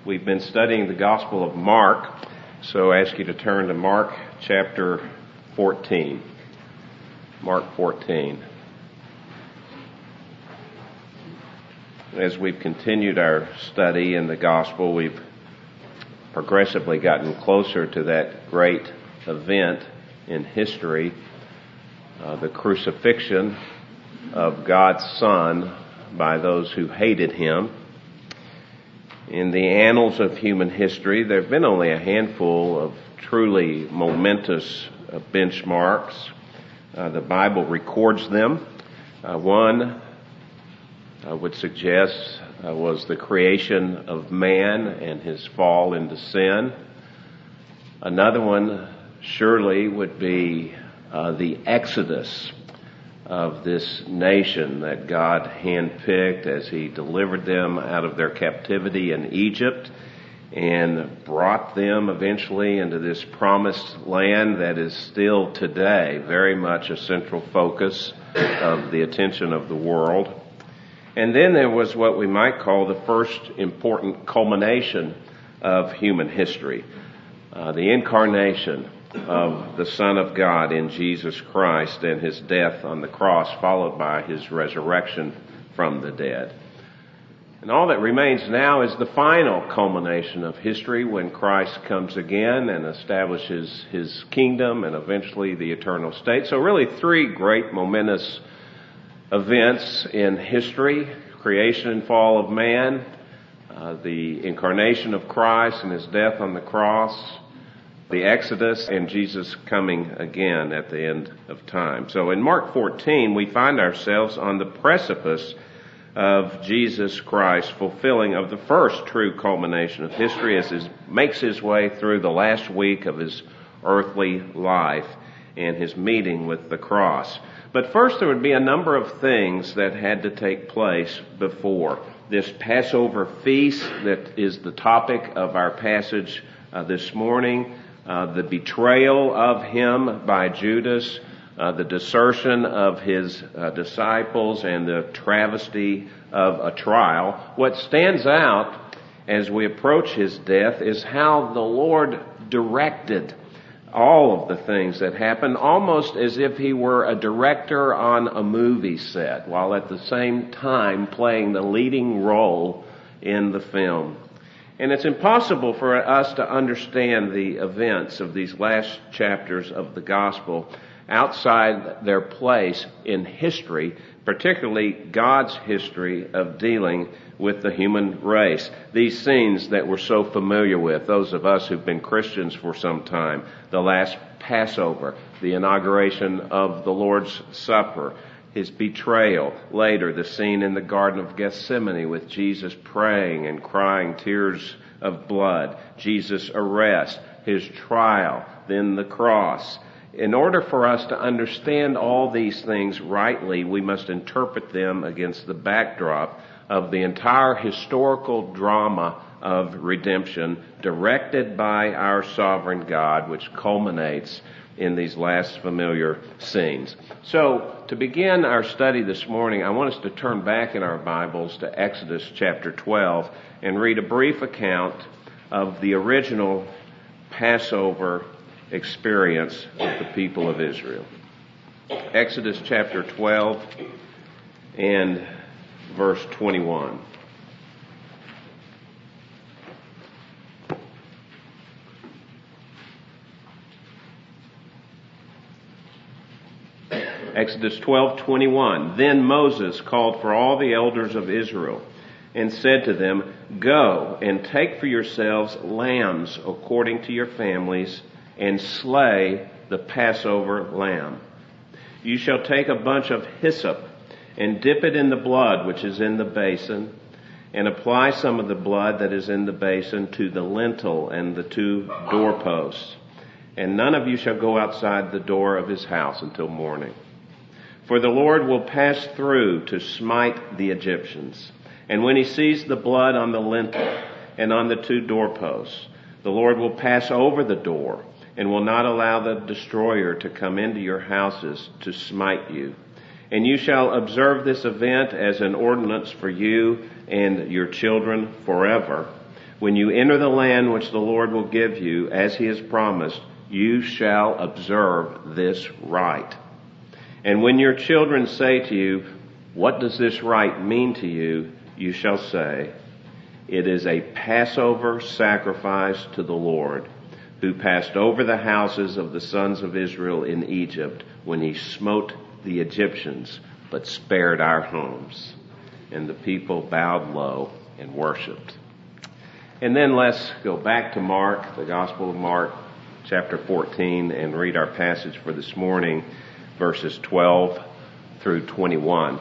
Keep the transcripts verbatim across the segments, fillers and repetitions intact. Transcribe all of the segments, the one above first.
We've been studying the Gospel of Mark, so I ask you to turn to Mark chapter fourteen. Mark fourteen. As we've continued our study in the Gospel, we've progressively gotten closer to that great event in history, uh, the crucifixion of God's Son by those who hated Him. In the annals of human history, there have been only a handful of truly momentous uh, benchmarks. Uh, the Bible records them. Uh, one, I would suggest, uh, was the creation of man and his fall into sin. Another one surely would be uh, the Exodus of this nation that God handpicked as He delivered them out of their captivity in Egypt and brought them eventually into this promised land that is still today very much a central focus of the attention of the world. And then there was what we might call the first important culmination of human history, uh, the incarnation of the Son of God in Jesus Christ and His death on the cross, followed by His resurrection from the dead. And all that remains now is the final culmination of history when Christ comes again and establishes His kingdom and eventually the eternal state. So really three great momentous events in history: creation and fall of man, uh, the incarnation of Christ and His death on the cross, the Exodus, and Jesus coming again at the end of time. So in Mark fourteen, we find ourselves on the precipice of Jesus Christ fulfilling of the first true culmination of history as He makes His way through the last week of His earthly life and His meeting with the cross. But first there would be a number of things that had to take place before this Passover feast that is the topic of our passage uh, this morning. Uh, the betrayal of Him by Judas, uh, the desertion of His uh, disciples, and the travesty of a trial. What stands out as we approach His death is how the Lord directed all of the things that happened, almost as if He were a director on a movie set, while at the same time playing the leading role in the film. And it's impossible for us to understand the events of these last chapters of the gospel outside their place in history, particularly God's history of dealing with the human race. These scenes that we're so familiar with, those of us who've been Christians for some time, the last Passover, the inauguration of the Lord's Supper, His betrayal, later the scene in the Garden of Gethsemane with Jesus praying and crying tears of blood, Jesus' arrest, His trial, then the cross. In order for us to understand all these things rightly, we must interpret them against the backdrop of the entire historical drama of redemption directed by our sovereign God, which culminates in these last familiar scenes. So, to begin our study this morning, I want us to turn back in our Bibles to Exodus chapter twelve and read a brief account of the original Passover experience of the people of Israel. Exodus chapter twelve and verse twenty-one. Exodus twelve twenty-one. Then Moses called for all the elders of Israel and said to them, "Go and take for yourselves lambs according to your families, and slay the Passover lamb. You shall take a bunch of hyssop and dip it in the blood which is in the basin, and apply some of the blood that is in the basin to the lintel and the two doorposts. And none of you shall go outside the door of his house until morning. For the Lord will pass through to smite the Egyptians. And when He sees the blood on the lintel and on the two doorposts, the Lord will pass over the door and will not allow the destroyer to come into your houses to smite you. And you shall observe this event as an ordinance for you and your children forever. When you enter the land which the Lord will give you, as he has promised, you shall observe this rite. And when your children say to you, what does this rite mean to you? You shall say, it is a Passover sacrifice to the Lord, who passed over the houses of the sons of Israel in Egypt when he smote the Egyptians, but spared our homes. And the people bowed low and worshiped. And then let's go back to Mark, the Gospel of Mark, chapter fourteen, and read our passage for this morning, verses twelve through twenty-one.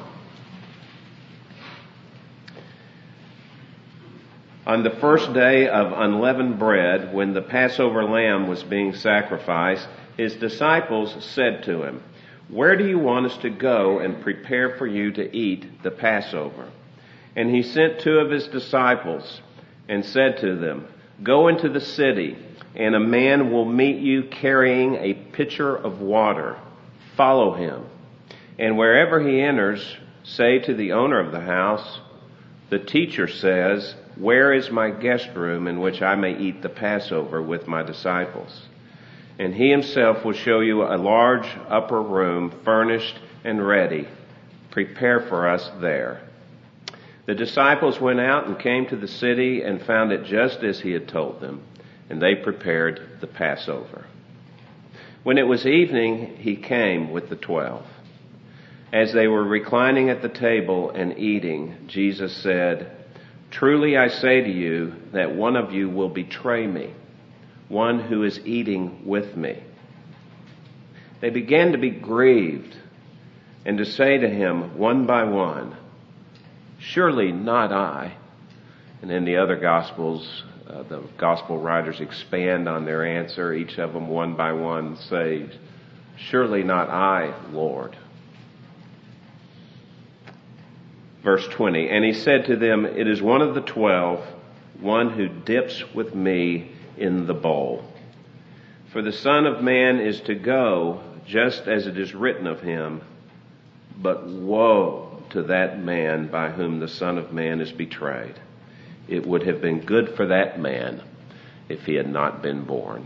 On the first day of unleavened bread, when the Passover lamb was being sacrificed, his disciples said to him, where do you want us to go and prepare for you to eat the Passover? And he sent two of his disciples and said to them, go into the city, and a man will meet you carrying a pitcher of water. Follow him. And wherever he enters, say to the owner of the house, the teacher says, where is my guest room in which I may eat the Passover with my disciples? And he himself will show you a large upper room, furnished and ready. Prepare for us there. The disciples went out and came to the city and found it just as he had told them, and they prepared the Passover. When it was evening, he came with the twelve. As they were reclining at the table and eating, Jesus said, truly I say to you that one of you will betray me, one who is eating with me. They began to be grieved and to say to him one by one, surely not I. And in the other Gospels, uh, the Gospel writers expand on their answer. Each of them one by one say, surely not I, Lord. Verse twenty, and he said to them, it is one of the twelve, one who dips with me in the bowl. For the Son of Man is to go just as it is written of him, but woe to that man by whom the Son of Man is betrayed. It would have been good for that man if he had not been born.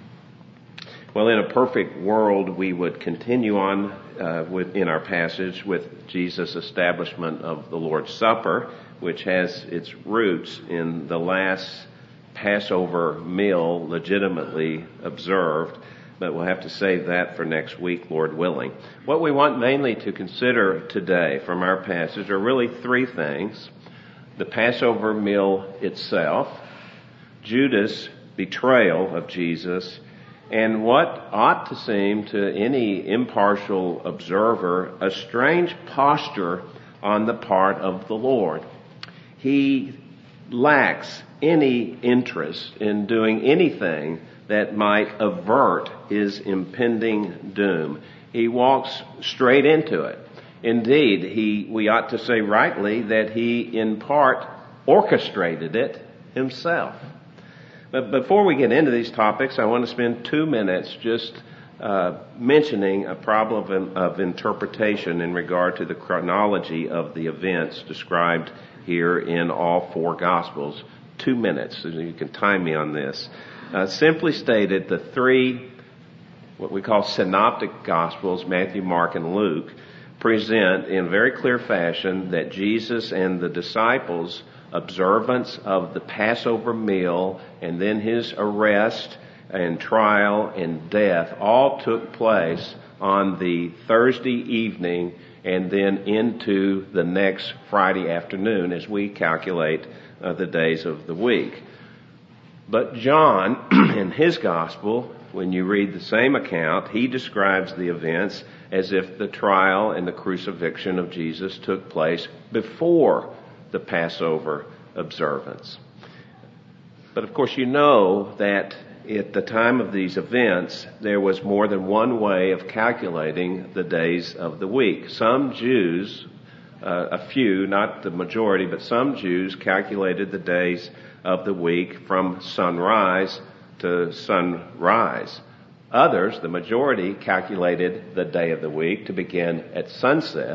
Well, in a perfect world, we would continue on uh, with, in our passage with Jesus' establishment of the Lord's Supper, which has its roots in the last Passover meal legitimately observed. But we'll have to save that for next week, Lord willing. What we want mainly to consider today from our passage are really three things. The Passover meal itself, Judas' betrayal of Jesus, and what ought to seem to any impartial observer a strange posture on the part of the Lord. He lacks any interest in doing anything that might avert his impending doom. He walks straight into it. Indeed, he, we ought to say rightly that he in part orchestrated it himself. But before we get into these topics, I want to spend two minutes just uh, mentioning a problem of, of interpretation in regard to the chronology of the events described here in all four Gospels. Two minutes, so you can time me on this. Uh, simply stated, the three, what we call synoptic Gospels, Matthew, Mark, and Luke, present in very clear fashion that Jesus and the disciples' observance of the Passover meal and then his arrest and trial and death all took place on the Thursday evening and then into the next Friday afternoon as we calculate uh, the days of the week. But John, in his gospel, when you read the same account, he describes the events as if the trial and the crucifixion of Jesus took place before the Passover observance. But of course you know that at the time of these events, there was more than one way of calculating the days of the week. Some Jews, uh, a few, not the majority, but some Jews calculated the days of the week from sunrise to sunrise. Others, the majority, calculated the day of the week to begin at sunset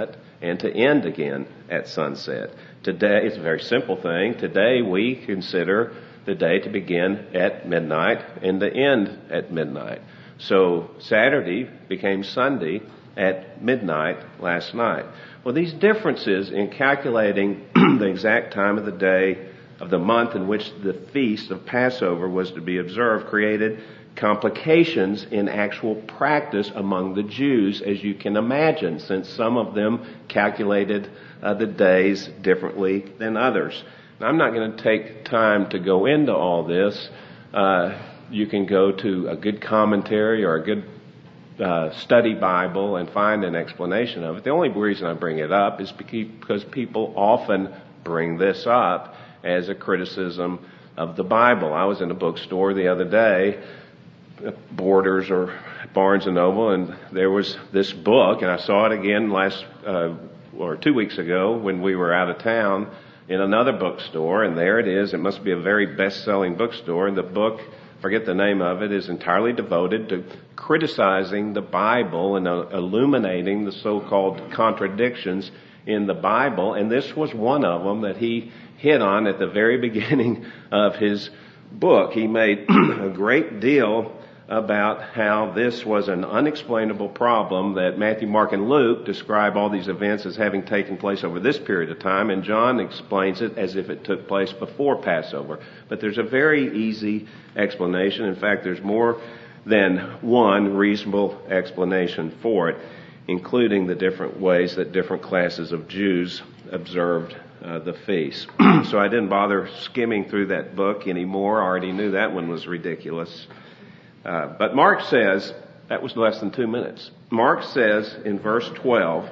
and to end again at sunset. Today, it's a very simple thing. Today we consider the day to begin at midnight and to end at midnight. So Saturday became Sunday at midnight last night. Well, these differences in calculating the exact time of the day of the month in which the feast of Passover was to be observed created complications in actual practice among the Jews, as you can imagine, since some of them calculated uh, the days differently than others. Now, I'm not going to take time to go into all this. Uh, you can go to a good commentary or a good uh, study Bible and find an explanation of it. The only reason I bring it up is because people often bring this up as a criticism of the Bible. I was in a bookstore the other day, Borders or Barnes and Noble, and there was this book, and I saw it again last uh, or two weeks ago when we were out of town in another bookstore, and there it is. It must be a very best-selling bookstore, and the book, forget the name of it, is entirely devoted to criticizing the Bible and uh, illuminating the so-called contradictions in the Bible, and this was one of them that he hit on at the very beginning of his book. He made a great deal about how this was an unexplainable problem, that Matthew, Mark, and Luke describe all these events as having taken place over this period of time, and John explains it as if it took place before Passover. But there's a very easy explanation. In fact, there's more than one reasonable explanation for it, including the different ways that different classes of Jews observed uh, the feast. So I didn't bother skimming through that book anymore. I already knew that one was ridiculous. Uh, but Mark says, that was less than two minutes. Mark says in verse twelve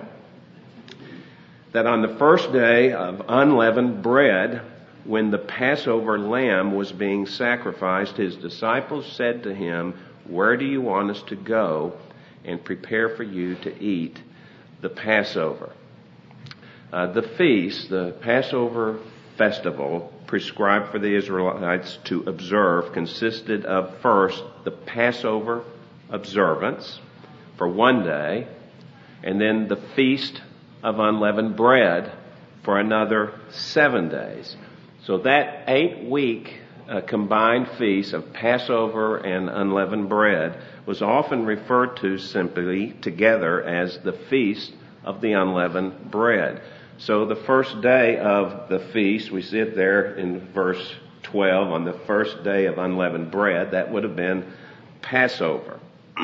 that on the first day of unleavened bread, when the Passover lamb was being sacrificed, his disciples said to him, "Where do you want us to go and prepare for you to eat the Passover?" Uh, the feast, the Passover festival prescribed for the Israelites to observe, consisted of first the Passover observance for one day, and then the Feast of Unleavened Bread for another seven days. So that eight-week uh, combined feast of Passover and unleavened bread was often referred to simply together as the Feast of the Unleavened Bread. So the first day of the feast, we see it there in verse twelve, on the first day of unleavened bread, that would have been Passover.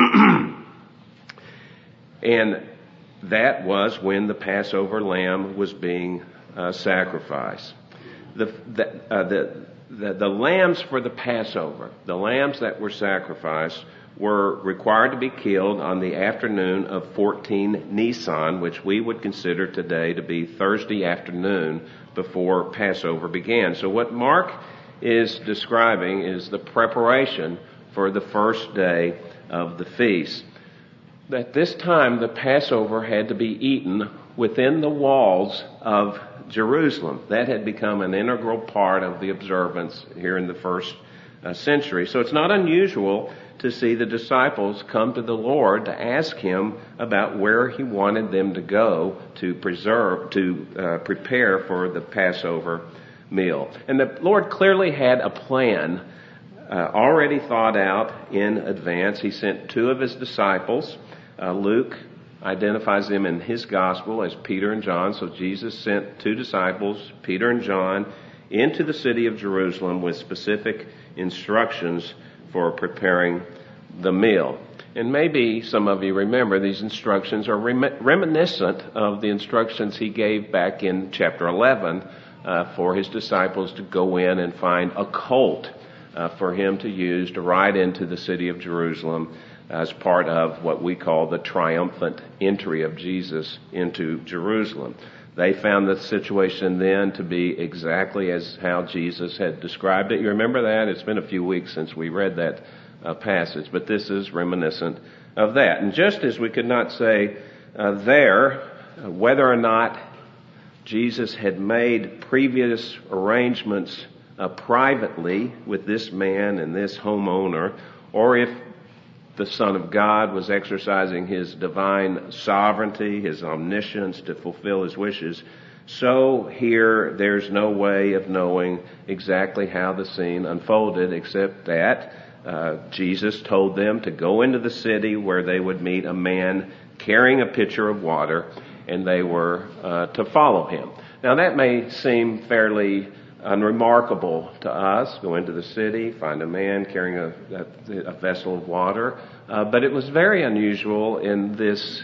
And that was when the Passover lamb was being uh, sacrificed. The, the, uh, the, the, the lambs for the Passover, the lambs that were sacrificed, were required to be killed on the afternoon of fourteen Nisan, which we would consider today to be Thursday afternoon before Passover began. So what Mark is describing is the preparation for the first day of the feast. At this time, the Passover had to be eaten within the walls of Jerusalem. That had become an integral part of the observance here in the first uh, century. So it's not unusual to see the disciples come to the Lord to ask him about where he wanted them to go to preserve, to uh, prepare for the Passover meal. And the Lord clearly had a plan uh, already thought out in advance. He sent two of his disciples. Uh, Luke identifies them in his gospel as Peter and John. So Jesus sent two disciples, Peter and John, into the city of Jerusalem with specific instructions for preparing the meal. And maybe some of you remember these instructions are rem- reminiscent of the instructions he gave back in chapter eleven uh, for his disciples to go in and find a colt uh, for him to use to ride into the city of Jerusalem as part of what we call the triumphant entry of Jesus into Jerusalem. They found the situation then to be exactly as how Jesus had described it. You remember that? It's been a few weeks since we read that uh, passage, but this is reminiscent of that. And just as we could not say uh, there uh, whether or not Jesus had made previous arrangements uh, privately with this man and this homeowner, or if the Son of God was exercising his divine sovereignty, his omniscience to fulfill his wishes, so here there's no way of knowing exactly how the scene unfolded except that uh, Jesus told them to go into the city where they would meet a man carrying a pitcher of water, and they were uh, to follow him. Now that may seem fairly unremarkable to us. Go into the city, find a man carrying a, a, a vessel of water. Uh, but it was very unusual in this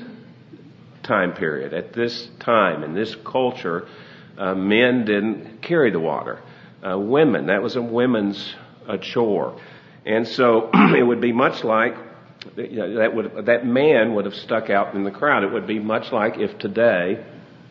time period. At this time, in this culture, uh, men didn't carry the water. Uh, women, that was a women's uh, chore. And so it would be much like, that would that man would have stuck out in the crowd. It would be much like if today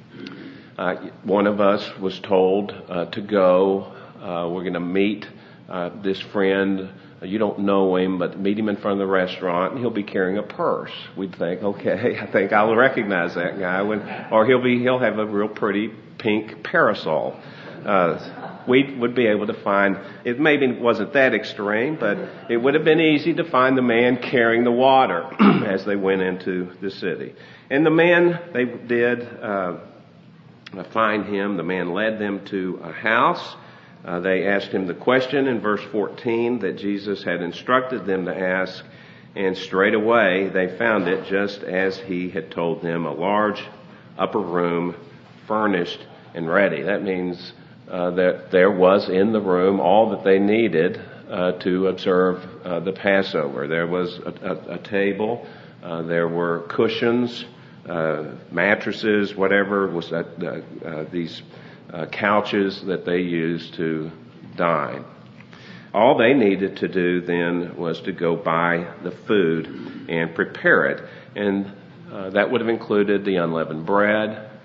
Uh, one of us was told uh, to go, uh, we're going to meet uh, this friend, you don't know him, but meet him in front of the restaurant, and he'll be carrying a purse. We'd think, okay, I think I'll recognize that guy. When, or he'll be, he'll have a real pretty pink parasol. Uh, we would be able to find, it maybe wasn't that extreme, but it would have been easy to find the man carrying the water as they went into the city. And the man, they did, uh, find him. The man led them to a house. Uh, they asked him the question in verse fourteen that Jesus had instructed them to ask, and straight away they found it just as he had told them, a large upper room furnished and ready. That means uh, that there was in the room all that they needed uh, to observe uh, the Passover. There was a, a, a table, uh, there were cushions, Uh, mattresses, whatever was that, uh, uh, these uh, couches that they used to dine. All they needed to do then was to go buy the food and prepare it. And uh, that would have included the unleavened bread,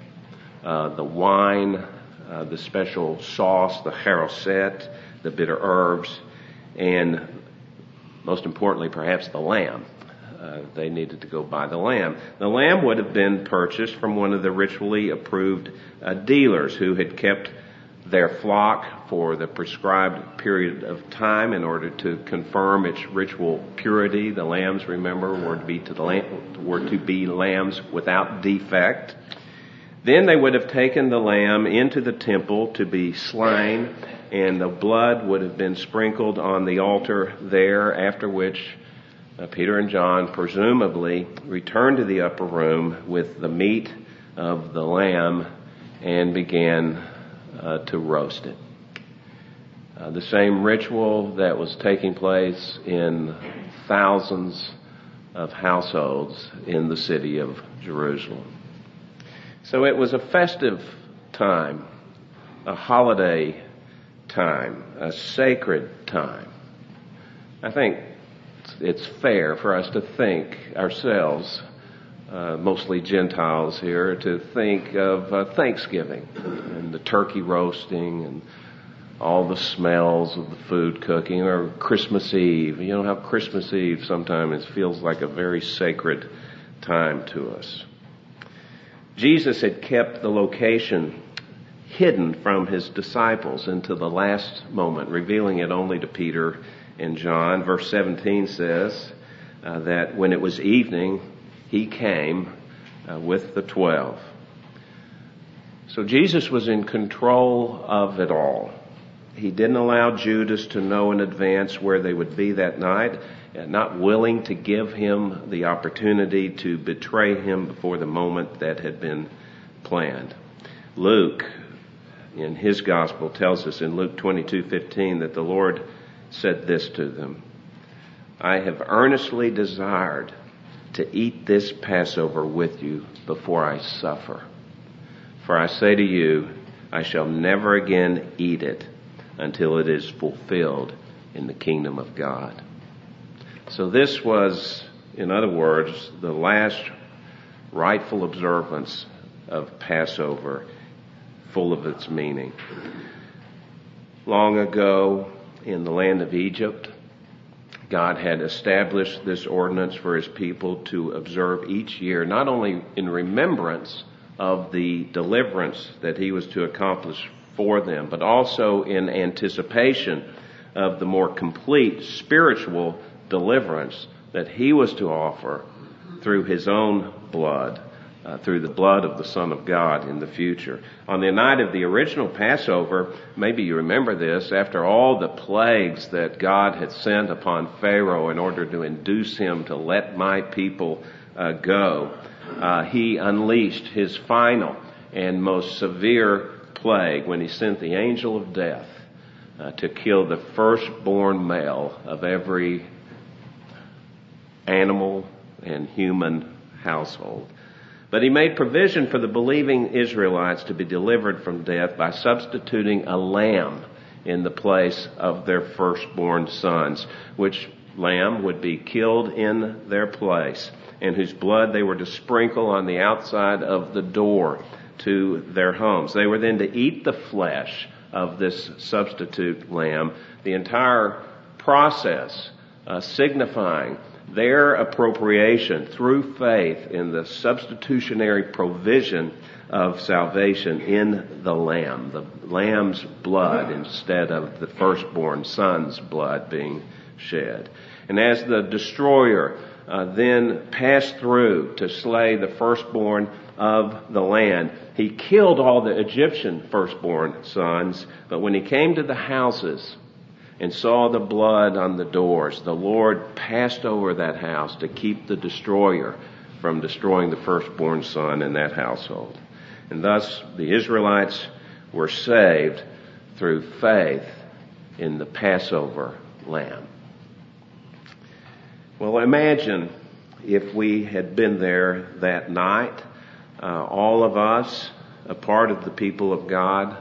uh, the wine, uh, the special sauce, the charoset, the bitter herbs, and most importantly perhaps the lamb. Uh, they needed to go buy the lamb. The lamb would have been purchased from one of the ritually approved uh, dealers who had kept their flock for the prescribed period of time in order to confirm its ritual purity. The lambs, remember, were to be to the lamb, were to be lambs without defect. Then they would have taken the lamb into the temple to be slain, and the blood would have been sprinkled on the altar there, after which Uh, Peter and John presumably returned to the upper room with the meat of the lamb and began uh, to roast it. Uh, the same ritual that was taking place in thousands of households in the city of Jerusalem. So it was a festive time, a holiday time, a sacred time. I think it's fair for us to think ourselves, uh, mostly Gentiles here, to think of uh, Thanksgiving and the turkey roasting and all the smells of the food cooking, or Christmas Eve. You know how Christmas Eve sometimes feels like a very sacred time to us. Jesus had kept the location hidden from his disciples until the last moment, revealing it only to Peter and John. Verse seventeen says uh, that when it was evening, he came uh, with the twelve. So Jesus was in control of it all. He didn't allow Judas to know in advance where they would be that night, not willing to give him the opportunity to betray him before the moment that had been planned. Luke, in his gospel, tells us in Luke twenty-two fifteen that the Lord said this to them, I have earnestly desired to eat this Passover with you before I suffer. For I say to you, I shall never again eat it until it is fulfilled in the kingdom of God. So this was, in other words, the last rightful observance of Passover, full of its meaning. Long ago, in the land of Egypt, God had established this ordinance for his people to observe each year, not only in remembrance of the deliverance that he was to accomplish for them, but also in anticipation of the more complete spiritual deliverance that he was to offer through his own blood, uh, through the blood of the Son of God in the future. On the night of the original Passover, maybe you remember this, after all the plagues that God had sent upon Pharaoh in order to induce him to let my people uh, go, uh, he unleashed his final and most severe plague when he sent the angel of death uh, to kill the firstborn male of every animal and human household. But he made provision for the believing Israelites to be delivered from death by substituting a lamb in the place of their firstborn sons, which lamb would be killed in their place, and whose blood they were to sprinkle on the outside of the door to their homes. They were then to eat the flesh of this substitute lamb, the entire process uh, signifying their appropriation through faith in the substitutionary provision of salvation in the Lamb, the Lamb's blood instead of the firstborn son's blood being shed. And as the destroyer uh, then passed through to slay the firstborn of the land, he killed all the Egyptian firstborn sons, but when he came to the houses and saw the blood on the doors, the Lord passed over that house to keep the destroyer from destroying the firstborn son in that household. And thus the Israelites were saved through faith in the Passover lamb. Well, imagine if we had been there that night, uh, all of us, a part of the people of God.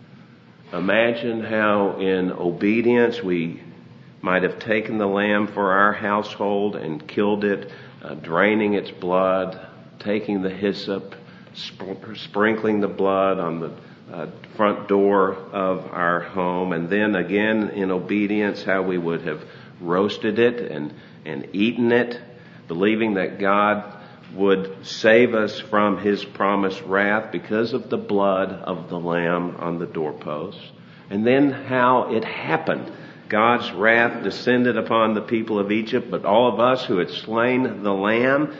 Imagine how in obedience we might have taken the lamb for our household and killed it, uh, draining its blood, taking the hyssop, sp- sprinkling the blood on the uh, front door of our home, and then again in obedience how we would have roasted it and, and eaten it, believing that God would save us from his promised wrath because of the blood of the lamb on the doorposts. And then how it happened. God's wrath descended upon the people of Egypt, but all of us who had slain the lamb,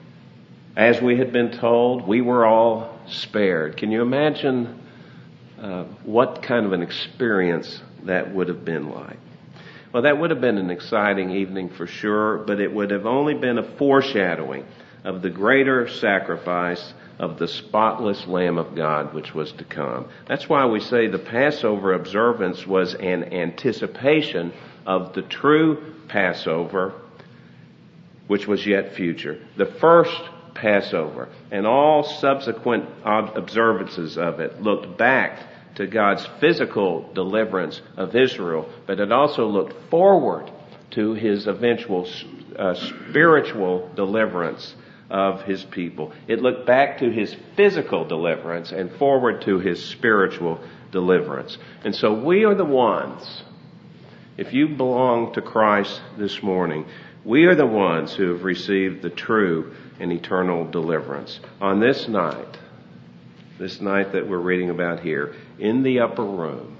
as we had been told, we were all spared. Can you imagine uh, what kind of an experience that would have been like? Well, that would have been an exciting evening for sure, but it would have only been a foreshadowing of the greater sacrifice of the spotless Lamb of God which was to come. That's why we say the Passover observance was an anticipation of the true Passover which was yet future. The first Passover and all subsequent observances of it looked back to God's physical deliverance of Israel, but it also looked forward to his eventual uh, spiritual deliverance of his people. It looked back to his physical deliverance and forward to his spiritual deliverance. And so we are the ones, if you belong to Christ this morning, we are the ones who have received the true and eternal deliverance. On this night, this night that we're reading about here, in the upper room,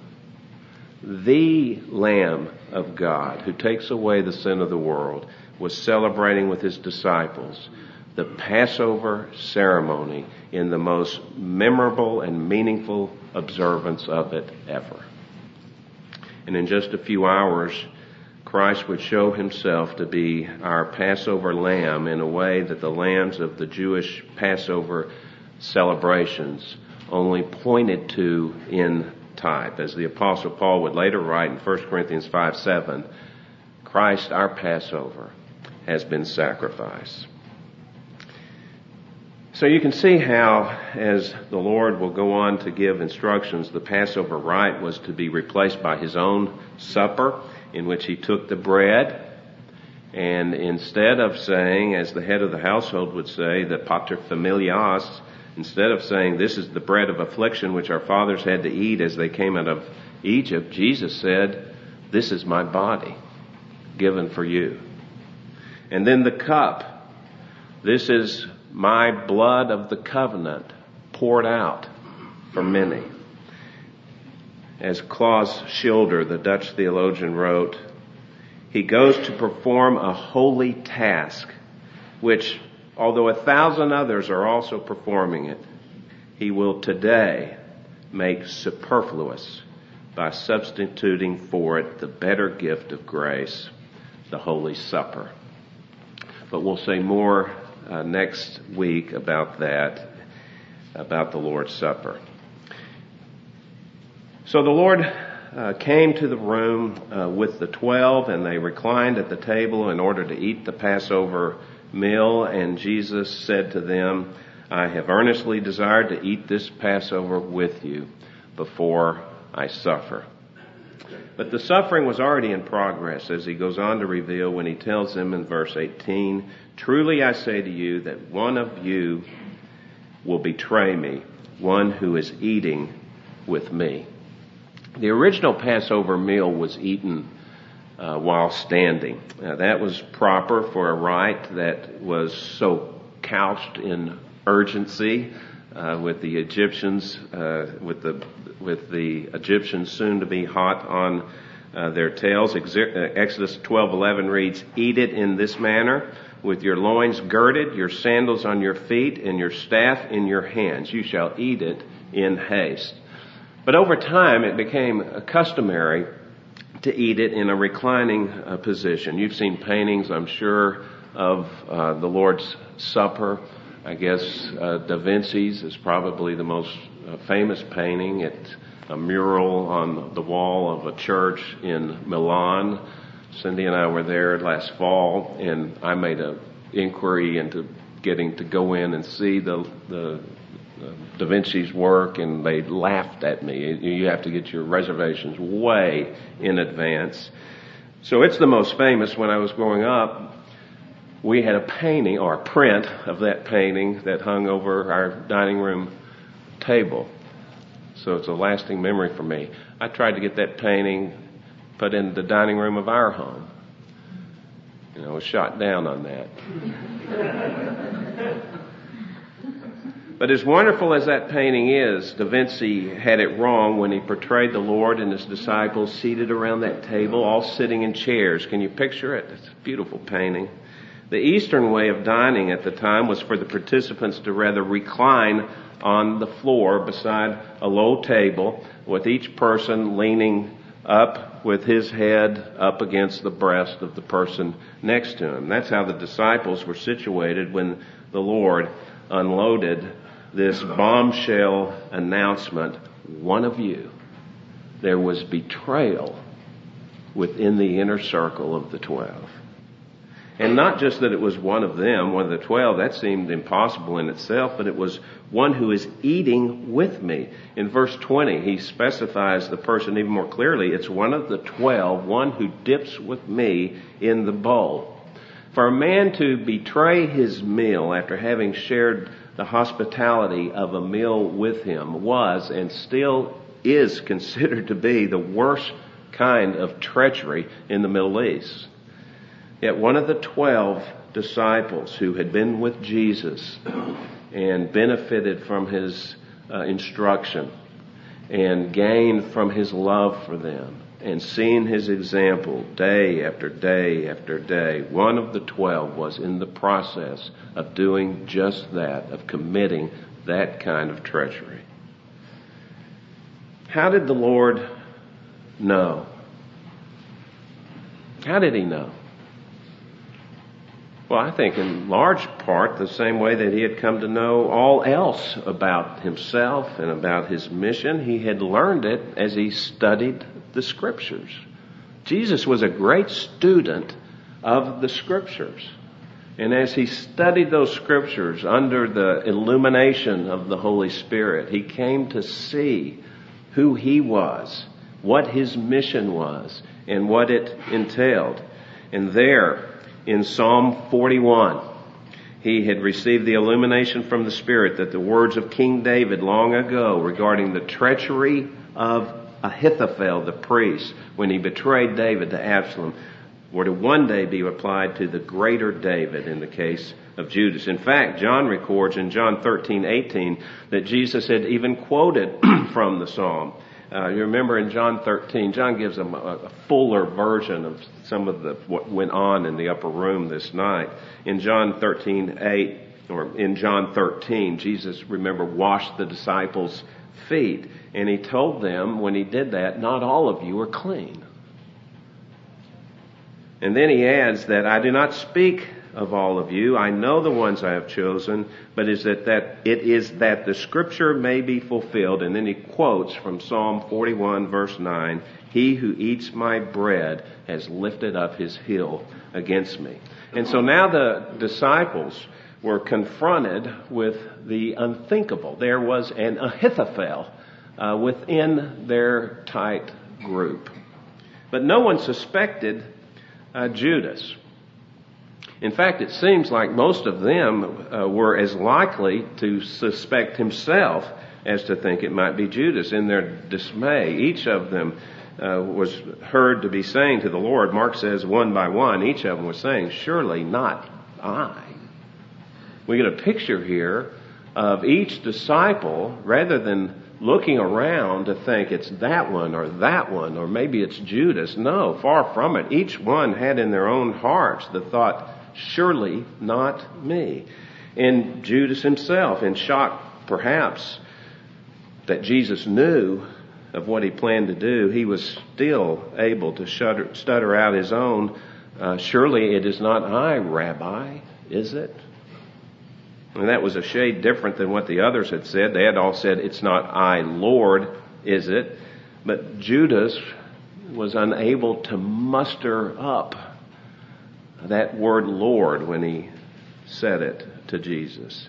the Lamb of God who takes away the sin of the world was celebrating with his disciples the Passover ceremony in the most memorable and meaningful observance of it ever. And in just a few hours, Christ would show himself to be our Passover lamb in a way that the lambs of the Jewish Passover celebrations only pointed to in type. As the Apostle Paul would later write in First Corinthians five seven, Christ, our Passover, has been sacrificed. So you can see how, as the Lord will go on to give instructions, the Passover rite was to be replaced by his own supper, in which he took the bread, and instead of saying, as the head of the household would say, the pater familias, instead of saying, this is the bread of affliction which our fathers had to eat as they came out of Egypt, Jesus said, this is my body given for you. And then the cup, this is my blood of the covenant poured out for many. As Klaus Schilder, the Dutch theologian, wrote, He goes to perform a holy task, which, although a thousand others are also performing it, he will today make superfluous by substituting for it the better gift of grace, the Holy Supper. But we'll say more uh, next week about that, about the Lord's Supper. So the Lord uh, came to the room uh, with the twelve, and they reclined at the table in order to eat the Passover meal, and Jesus said to them, I have earnestly desired to eat this Passover with you before I suffer. But the suffering was already in progress, as he goes on to reveal when he tells them in verse eighteen, truly I say to you that one of you will betray me, one who is eating with me. The original Passover meal was eaten uh, while standing. Now, that was proper for a rite that was so couched in urgency uh, with the Egyptians, uh, with the with the Egyptians soon to be hot on uh, their tails. Exodus twelve eleven reads, "Eat it in this manner, with your loins girded, your sandals on your feet, and your staff in your hands. You shall eat it in haste." But over time, it became customary to eat it in a reclining uh, position. You've seen paintings, I'm sure, of uh, the Lord's Supper. I guess uh, Da Vinci's is probably the most uh, famous painting. It's a mural on the wall of a church in Milan. Cindy and I were there last fall, and I made an inquiry into getting to go in and see the the Da Vinci's work, and they laughed at me. You have to get your reservations way in advance. So it's the most famous. When I was growing up, we had a painting, or a print of that painting that hung over our dining room table. So it's a lasting memory for me. I tried to get that painting put in the dining room of our home. You know, I was shot down on that. But as wonderful as that painting is, Da Vinci had it wrong when he portrayed the Lord and his disciples seated around that table, all sitting in chairs. Can you picture it? It's a beautiful painting. The Eastern way of dining at the time was for the participants to rather recline on the floor beside a low table, with each person leaning up with his head up against the breast of the person next to him. That's how the disciples were situated when the Lord unloaded this bombshell announcement, one of you. There was betrayal within the inner circle of the twelve. And not just that it was one of them, one of the twelve, that seemed impossible in itself, but it was one who is eating with me. In verse twenty, he specifies the person even more clearly. It's one of the twelve, one who dips with me in the bowl. For a man to betray his meal after having shared the hospitality of a meal with him was and still is considered to be the worst kind of treachery in the Middle East. Yet one of the twelve disciples who had been with Jesus and benefited from his uh, instruction and gained from his love for them and seen his example day after day after day, one of the twelve was in the process of doing just that, of committing that kind of treachery. How did the Lord know? How did he know? Well, I think in large part the same way that he had come to know all else about himself and about his mission. He had learned it as he studied the Scriptures. Jesus was a great student of the Scriptures. And as he studied those Scriptures under the illumination of the Holy Spirit, he came to see who he was, what his mission was, and what it entailed. And there, in Psalm forty-one, he had received the illumination from the Spirit that the words of King David long ago regarding the treachery of Ahithophel, the priest, when he betrayed David to Absalom, were to one day be applied to the greater David in the case of Judas. In fact, John records in John thirteen eighteen that Jesus had even quoted from the psalm Uh, you remember in John thirteen, John gives them a, a fuller version of some of the what went on in the upper room this night. In John thirteen eight, or in John thirteen, Jesus, remember, washed the disciples' feet. And he told them when he did that, not all of you are clean. And then he adds that I do not speak of all of you. I know the ones I have chosen, but is that, that it is that the scripture may be fulfilled. And then he quotes from Psalm forty-one verse nine, he who eats my bread has lifted up his heel against me. And so now the disciples were confronted with the unthinkable. There was an Ahithophel uh, within their tight group. But no one suspected uh, Judas. In fact, it seems like most of them uh, were as likely to suspect himself as to think it might be Judas. In their dismay, each of them uh, was heard to be saying to the Lord, Mark says one by one, each of them was saying, surely not I. We get a picture here of each disciple, rather than looking around to think it's that one or that one, or maybe it's Judas. No, far from it. Each one had in their own hearts the thought, surely not me. And Judas himself, in shock perhaps that Jesus knew of what he planned to do, he was still able to shudder, stutter out his own, uh, surely it is not I, Rabbi, is it? And that was a shade different than what the others had said. They had all said, it's not I, Lord, is it? But Judas was unable to muster up that word Lord when he said it to Jesus.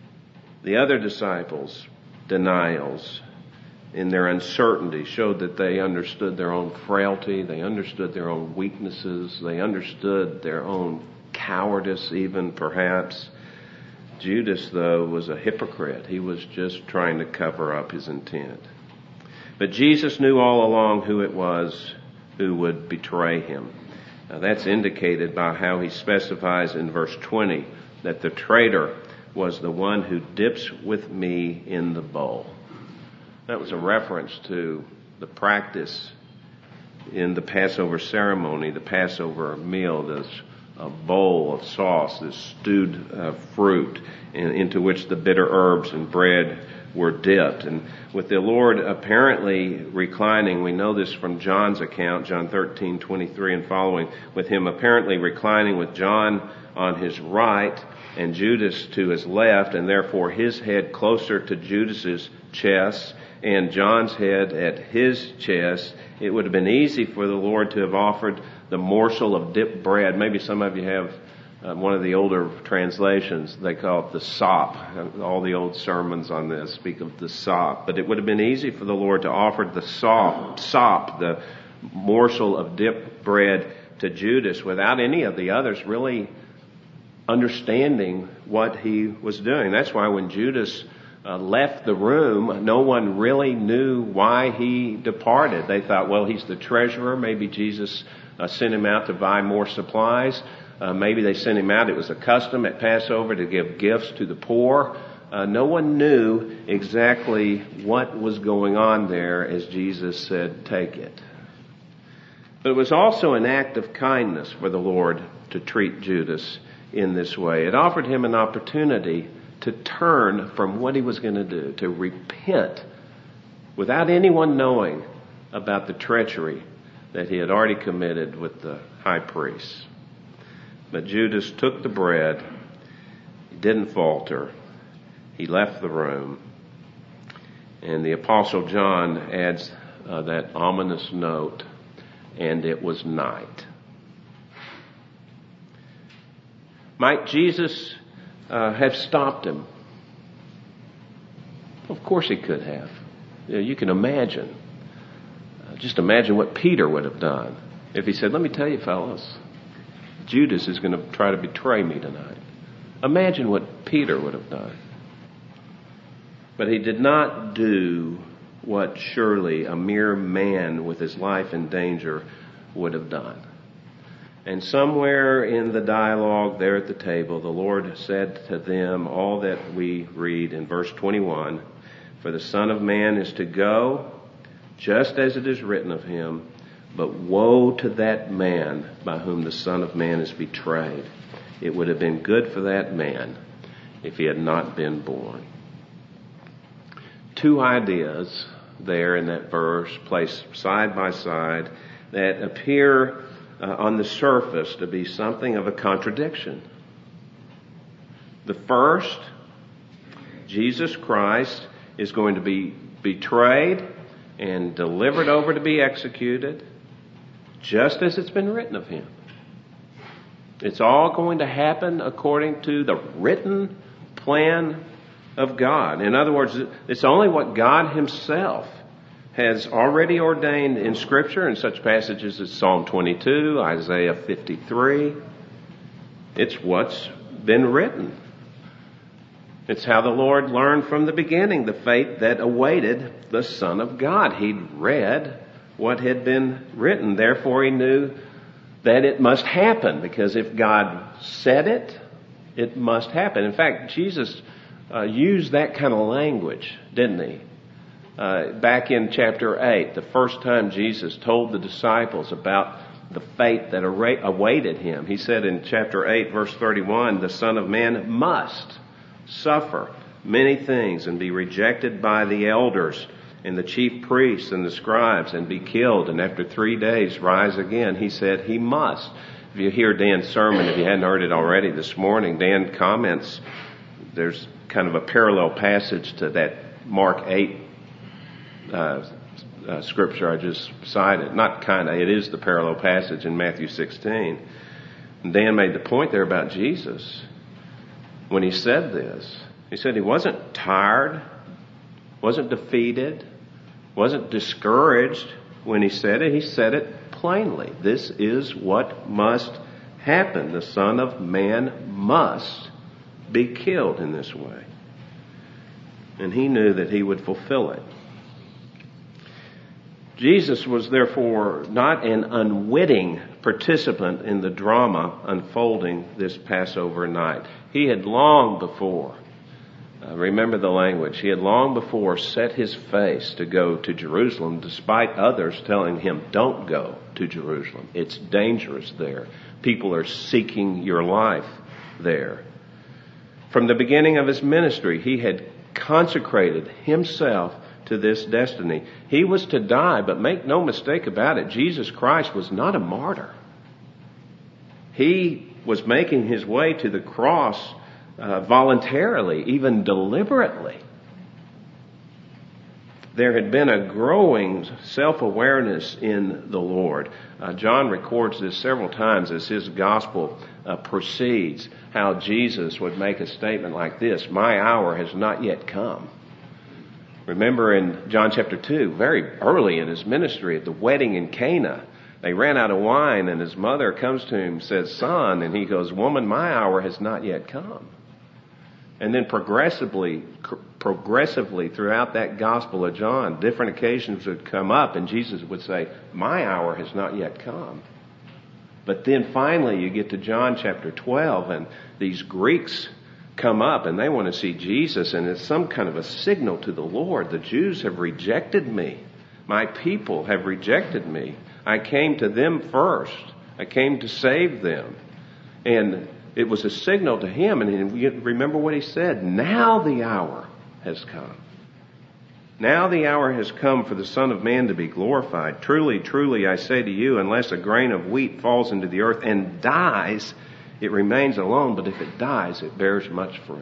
The other disciples' denials in their uncertainty showed that they understood their own frailty, they understood their own weaknesses, they understood their own cowardice even perhaps. Judas, though, was a hypocrite. He was just trying to cover up his intent. But Jesus knew all along who it was who would betray him. Now, that's indicated by how he specifies in verse twenty that the traitor was the one who dips with me in the bowl. That was a reference to the practice in the Passover ceremony, the Passover meal, this a bowl of sauce, this stewed uh, fruit in, into which the bitter herbs and bread were dipped. And with the Lord apparently reclining, we know this from John's account, John thirteen twenty-three and following, with him apparently reclining with John on his right and Judas to his left, and therefore his head closer to Judas's chest and John's head at his chest, it would have been easy for the Lord to have offered the morsel of dipped bread. Maybe some of you have uh, one of the older translations. They call it the sop. All the old sermons on this speak of the sop. But it would have been easy for the Lord to offer the sop, sop, the morsel of dipped bread to Judas without any of the others really understanding what he was doing. That's why when Judas uh, left the room, no one really knew why he departed. They thought, well, he's the treasurer. Maybe Jesus Uh, sent him out to buy more supplies. Uh, maybe they sent him out. It was a custom at Passover to give gifts to the poor. Uh, no one knew exactly what was going on there as Jesus said, take it. But it was also an act of kindness for the Lord to treat Judas in this way. It offered him an opportunity to turn from what he was going to do, to repent without anyone knowing about the treachery that he had already committed with the high priest. But Judas took the bread. He didn't falter. He left the room. And the Apostle John adds uh, that ominous note, and it was night. Might Jesus uh, have stopped him? Of course he could have. You know, you can imagine. Just imagine what Peter would have done if he said, let me tell you, fellas, Judas is going to try to betray me tonight. Imagine what Peter would have done. But he did not do what surely a mere man with his life in danger would have done. And somewhere in the dialogue there at the table, the Lord said to them all that we read in verse twenty-one, for the Son of Man is to go just as it is written of him. But woe to that man by whom the Son of Man is betrayed. It would have been good for that man if he had not been born. Two ideas there in that verse, placed side by side, that appear uh, on the surface to be something of a contradiction. The first, Jesus Christ is going to be betrayed and delivered over to be executed, just as it's been written of him. It's all going to happen according to the written plan of God. In other words, it's only what God himself has already ordained in Scripture, in such passages as Psalm twenty-two, Isaiah fifty-three. It's what's been written. It's how the Lord learned from the beginning the fate that awaited the Son of God. He'd read what had been written. Therefore, he knew that it must happen, because if God said it, it must happen. In fact, Jesus uh, used that kind of language, didn't he? Uh, back in chapter eight, the first time Jesus told the disciples about the fate that awaited him, he said in chapter eight, verse thirty-one, the Son of Man must suffer many things and be rejected by the elders and the chief priests and the scribes and be killed, and after three days rise again. He said he must. If you hear Dan's sermon, if you hadn't heard it already this morning, Dan comments, there's kind of a parallel passage to that Mark eight uh, uh, scripture I just cited. Not kind of, it is the parallel passage in Matthew sixteen. And Dan made the point there about Jesus when he said this. He said he wasn't tired, wasn't defeated, wasn't discouraged when he said it. He said it plainly. This is what must happen. The Son of Man must be killed in this way. And he knew that he would fulfill it. Jesus was therefore not an unwitting participant in the drama unfolding this Passover night. He had long before, uh, remember the language, he had long before set his face to go to Jerusalem, despite others telling him, don't go to Jerusalem. It's dangerous there. People are seeking your life there. From the beginning of his ministry, he had consecrated himself to this destiny. He was to die, but make no mistake about it, Jesus Christ was not a martyr. He was making his way to the cross uh, voluntarily, even deliberately. There had been a growing self-awareness in the Lord. Uh, John records this several times as his gospel uh, proceeds, how Jesus would make a statement like this, my hour has not yet come. Remember in John chapter two, very early in his ministry at the wedding in Cana, they ran out of wine and his mother comes to him and says, son, and he goes, woman, my hour has not yet come. And then progressively, progressively throughout that Gospel of John, different occasions would come up and Jesus would say, my hour has not yet come. But then finally you get to John chapter twelve and these Greeks come up and they want to see Jesus, and it's some kind of a signal to the Lord. The Jews have rejected me. My people have rejected me. I came to them first. I came to save them. And it was a signal to him. And remember what he said, now the hour has come. Now the hour has come for the Son of Man to be glorified. Truly, truly, I say to you, unless a grain of wheat falls into the earth and dies, it remains alone, but if it dies, it bears much fruit.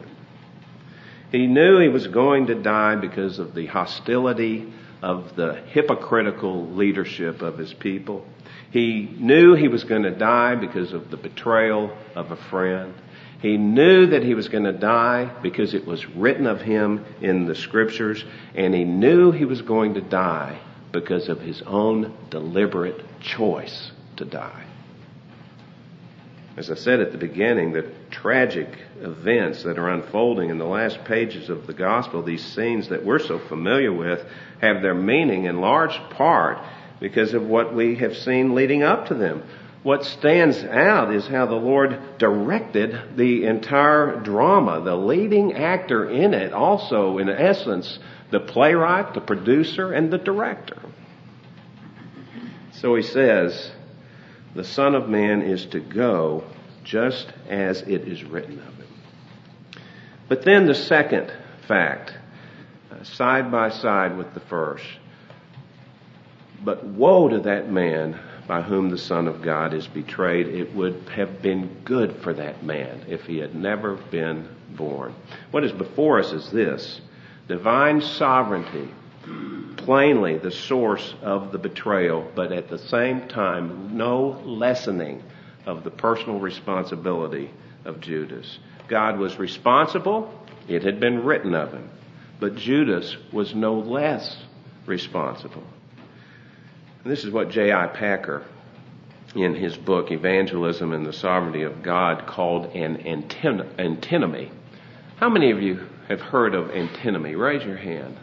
He knew he was going to die because of the hostility of the hypocritical leadership of his people. He knew he was going to die because of the betrayal of a friend. He knew that he was going to die because it was written of him in the Scriptures. And he knew he was going to die because of his own deliberate choice to die. As I said at the beginning, the tragic events that are unfolding in the last pages of the Gospel, these scenes that we're so familiar with, have their meaning in large part because of what we have seen leading up to them. What stands out is how the Lord directed the entire drama. The leading actor in it also, in essence, the playwright, the producer, and the director. So he says, the Son of Man is to go just as it is written of him. But then the second fact, uh, side by side with the first. But woe to that man by whom the Son of God is betrayed. It would have been good for that man if he had never been born. What is before us is this: divine sovereignty, plainly the source of the betrayal, but at the same time no lessening of the personal responsibility of Judas. God was responsible. It had been written of him. But Judas was no less responsible. And this is what J I Packer, in his book Evangelism and the Sovereignty of God, called an antin- antinomy. How many of you have heard of antinomy? Raise your hand.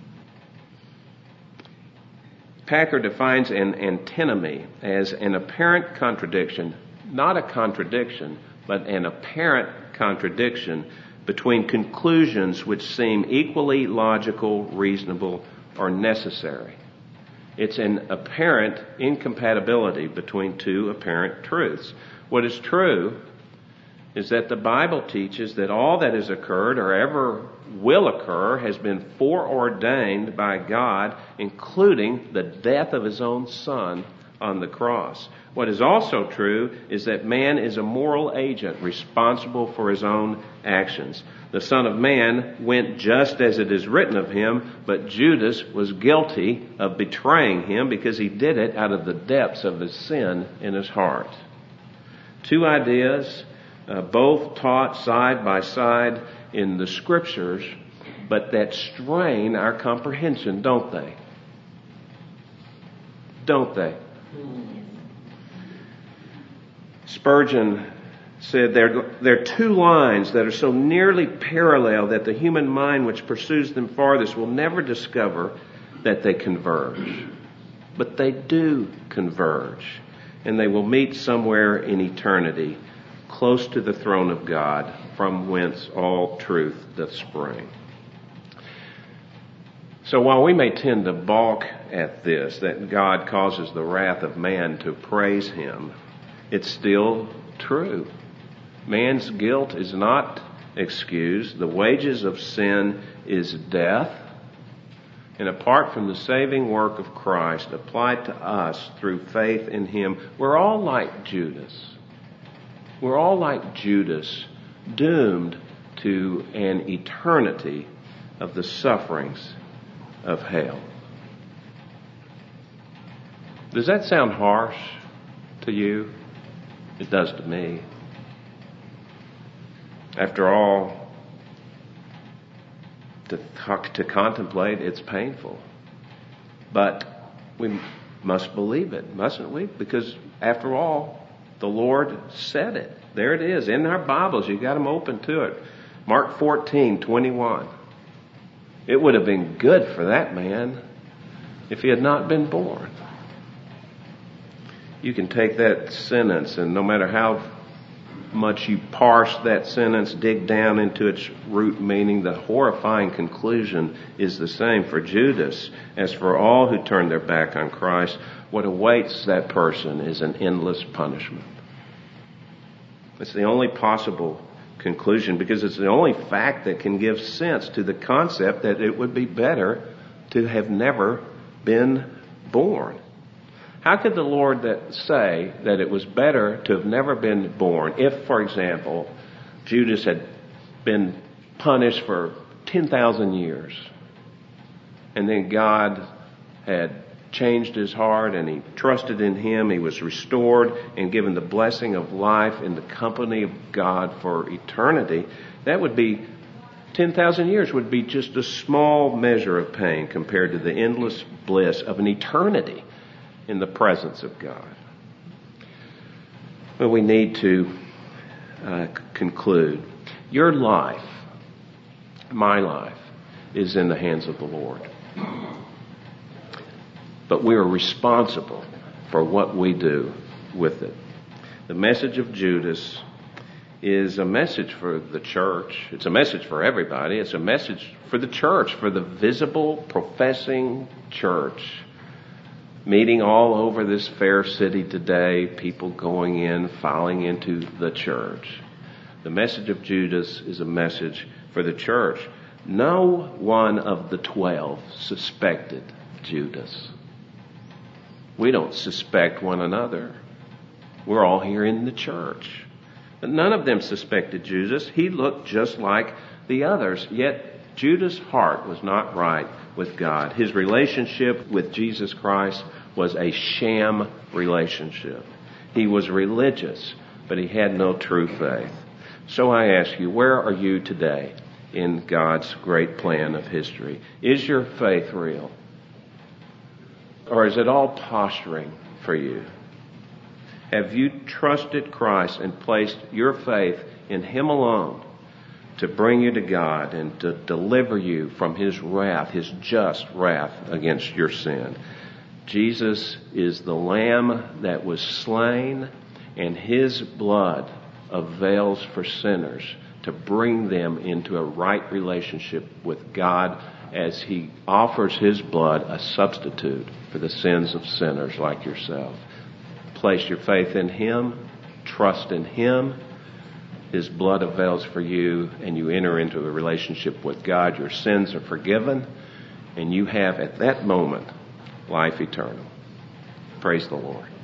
Packer defines an antinomy as an apparent contradiction, not a contradiction, but an apparent contradiction between conclusions which seem equally logical, reasonable, or necessary. It's an apparent incompatibility between two apparent truths. What is true is that the Bible teaches that all that has occurred or ever will occur has been foreordained by God, including the death of his own Son on the cross. What is also true is that man is a moral agent responsible for his own actions. The Son of Man went just as it is written of him, but Judas was guilty of betraying him because he did it out of the depths of his sin in his heart. Two ideas, uh, both taught side by side in the Scriptures, but that strain our comprehension, don't they? Don't they? Spurgeon said there, there are two lines that are so nearly parallel that the human mind which pursues them farthest will never discover that they converge. But they do converge, and they will meet somewhere in eternity, close to the throne of God, from whence all truth doth spring. So while we may tend to balk at this, that God causes the wrath of man to praise him, it's still true. Man's guilt is not excused. The wages of sin is death. And apart from the saving work of Christ applied to us through faith in him, we're all like Judas. We're all like Judas, doomed to an eternity of the sufferings of hell. Does that sound harsh to you? It does to me. After all, to, to contemplate, it's painful. But we must believe it, mustn't we? Because after all, the Lord said it. There it is. In our Bibles, you got them open to it. Mark fourteen twenty-one. It would have been good for that man if he had not been born. You can take that sentence, and no matter how much you parse that sentence, dig down into its root meaning, the horrifying conclusion is the same for Judas as for all who turn their back on Christ. What awaits that person is an endless punishment. It's the only possible conclusion, because it's the only fact that can give sense to the concept that it would be better to have never been born. How could the Lord that say that it was better to have never been born if, for example, Judas had been punished for ten thousand years and then God had changed his heart and he trusted in him, he was restored and given the blessing of life in the company of God for eternity? That would be, ten thousand years would be just a small measure of pain compared to the endless bliss of an eternity in the presence of God. But we need to uh, conclude. Your life, my life, is in the hands of the Lord. But we are responsible for what we do with it. The message of Judas is a message for the church. It's a message for everybody. It's a message for the church, for the visible, professing church. meeting all over this fair city today, people going in, filing into the church. The message of Judas is a message for the church. No one of the twelve suspected Judas. We don't suspect one another. We're all here in the church. But none of them suspected Judas. He looked just like the others, yet Judas' heart was not right with God. His relationship with Jesus Christ was a sham relationship. He was religious, but he had no true faith. So I ask you, where are you today in God's great plan of history? Is your faith real? Or is it all posturing for you? Have you trusted Christ and placed your faith in Him alone to bring you to God and to deliver you from His wrath, His just wrath against your sin? Jesus is the Lamb that was slain, and His blood avails for sinners to bring them into a right relationship with God as He offers His blood a substitute for the sins of sinners like yourself. Place your faith in Him, trust in Him. His blood avails for you, and you enter into a relationship with God. Your sins are forgiven, and you have at that moment life eternal. Praise the Lord.